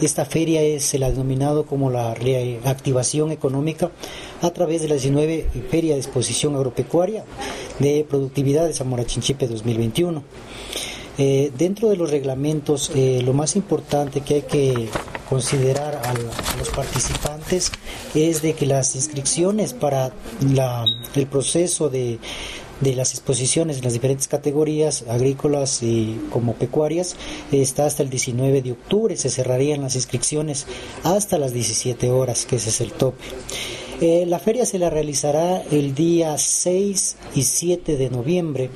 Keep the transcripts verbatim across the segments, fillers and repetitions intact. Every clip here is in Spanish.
Esta feria es, se la ha denominado como la reactivación económica a través de la diecinueve Feria de Exposición Agropecuaria de Productividad de Zamora Chinchipe dos mil veintiuno. Eh, dentro de los reglamentos, eh, lo más importante que hay que considerar a, a los participantes es de que las inscripciones para la, el proceso de, de las exposiciones en las diferentes categorías agrícolas y como pecuarias está hasta el diecinueve de octubre, se cerrarían las inscripciones hasta las diecisiete horas, que ese es el tope. Eh, la feria se la realizará el día seis y siete de noviembre,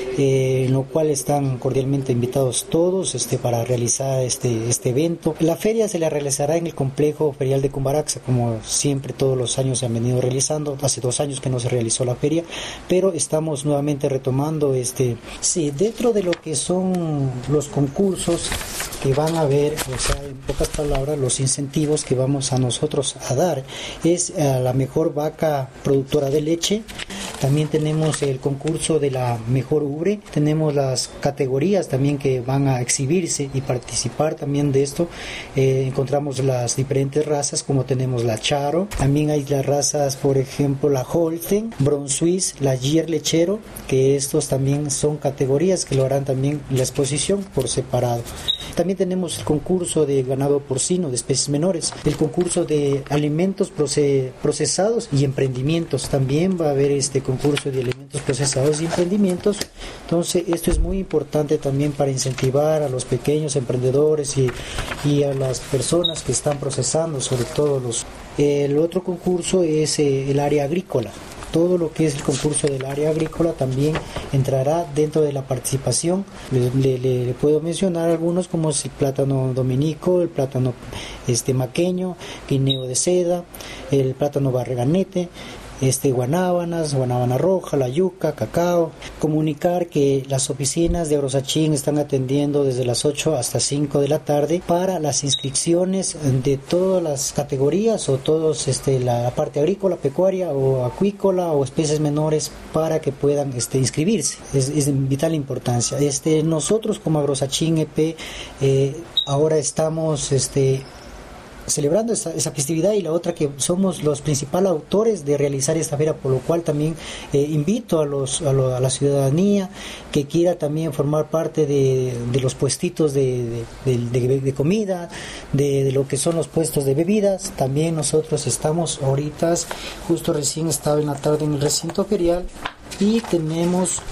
eh, en lo cual están cordialmente invitados todos este, para realizar este, este evento. La feria se la realizará en el complejo ferial de Cumbaraxa, como siempre todos los años se han venido realizando. Hace dos años que no se realizó la feria, pero estamos nuevamente retomando este. Sí, dentro de lo que son los concursos que van a haber, o sea, en pocas palabras, los incentivos que vamos a nosotros a dar es a la mejor vaca productora de leche. También tenemos el concurso de la mejor ubre, tenemos las categorías también que van a exhibirse y participar también de esto. Eh, encontramos las diferentes razas, como tenemos la Charo, también hay las razas, por ejemplo, la Holstein, Bron Suisse, la Gier Lechero, que estos también son categorías que lo harán también la exposición por separado. También tenemos el concurso de ganado porcino de especies menores, el concurso de alimentos procesados y emprendimientos. También va a haber este concurso de alimentos procesados y emprendimientos. Entonces esto es muy importante también para incentivar a los pequeños emprendedores y, y a las personas que están procesando, sobre todo los. El otro concurso es eh, el área agrícola. Todo lo que es el concurso del área agrícola también entrará dentro de la participación. Le, le, le puedo mencionar algunos como el plátano dominico, el plátano este maqueño, guineo de seda, el plátano barreganete, este guanábanas, guanábana roja, la yuca, cacao. Comunicar que las oficinas de Agrosachín están atendiendo desde las ocho hasta cinco de la tarde para las inscripciones de todas las categorías o todos este la, la parte agrícola, pecuaria o acuícola o especies menores para que puedan este inscribirse. Es, es de vital importancia. Este nosotros como Agrosachín E P eh, ahora estamos este celebrando esa, esa festividad, y la otra que somos los principales autores de realizar esta feria, por lo cual también eh, invito a, los, a, lo, a la ciudadanía que quiera también formar parte de, de los puestitos de, de, de, de comida, de, de lo que son los puestos de bebidas. También nosotros estamos ahorita, justo recién estaba en la tarde en el recinto ferial y tenemos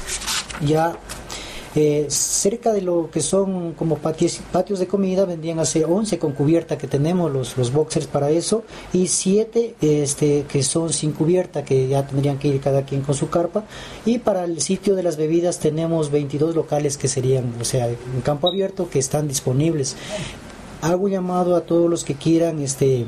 ya Eh, cerca de lo que son como patios, patios de comida, vendrían a ser once con cubierta que tenemos los, los boxers para eso, y siete este, que son sin cubierta, que ya tendrían que ir cada quien con su carpa. Y para el sitio de las bebidas tenemos veintidós locales que serían, o sea, en campo abierto, que están disponibles. Hago llamado a todos los que quieran este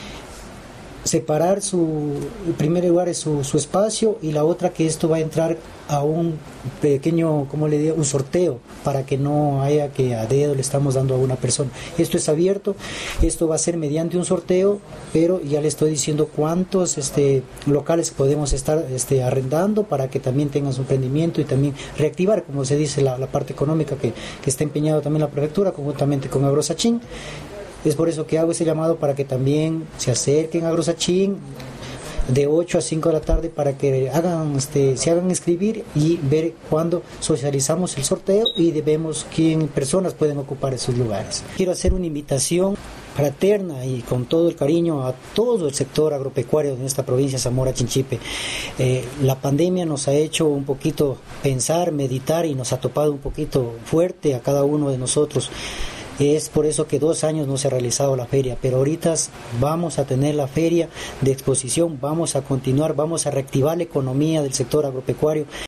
separar su, en primer lugar es su, su espacio, y la otra que esto va a entrar a un pequeño, como le digo, un sorteo, para que no haya que a dedo le estamos dando a una persona. Esto es abierto, esto va a ser mediante un sorteo, pero ya le estoy diciendo cuántos este locales podemos estar este arrendando para que también tengan su emprendimiento y también reactivar, como se dice, la, la parte económica que, que está empeñado también la prefectura conjuntamente con Agrosachín. Es por eso que hago ese llamado para que también se acerquen a Agrosachín de ocho a cinco de la tarde para que hagan este se hagan inscribir y ver cuándo socializamos el sorteo y vemos quién personas pueden ocupar esos lugares. Quiero hacer una invitación fraterna y con todo el cariño a todo el sector agropecuario de esta provincia Zamora Chinchipe. Eh, la pandemia nos ha hecho un poquito pensar, meditar, y nos ha topado un poquito fuerte a cada uno de nosotros. Es por eso que dos años no se ha realizado la feria, pero ahorita vamos a tener la feria de exposición, vamos a continuar, vamos a reactivar la economía del sector agropecuario.